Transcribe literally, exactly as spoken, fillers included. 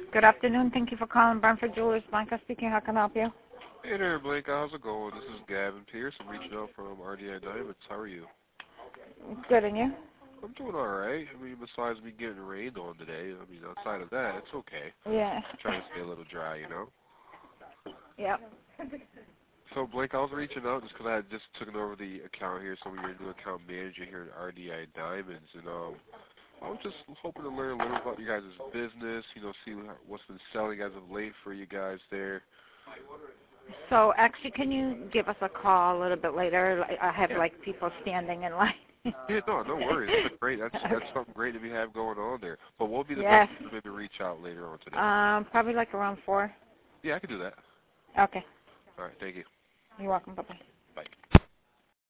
Good afternoon. Thank you for calling Brentford Jewelers. Blanca speaking. How can I help you? Hey there, Blanca. How's it going? This is Gavin Pierce. I'm reaching out from R D I Diamonds. How are you? Good, and you? I'm doing all right. I mean, besides me getting rained on today, I mean, outside of that, it's okay. Yeah. Trying to stay a little dry, you know? Yep. So, Blake, I was reaching out just because I had just taken over the account here, so you're a new account manager here at R D I Diamonds, and um, I was just hoping to learn a little about you guys' business, you know, see what's been selling as of late for you guys there. So, actually, can you give us a call a little bit later? I have, Yeah. like, people standing in line. Yeah, no, no worries. That's great. That's that's something great that we have going on there. But what would be the Yes. best time to maybe reach out later on today? Um, probably like around four. Yeah, I can do that. Okay. All right, thank you. You're welcome. Bye-bye.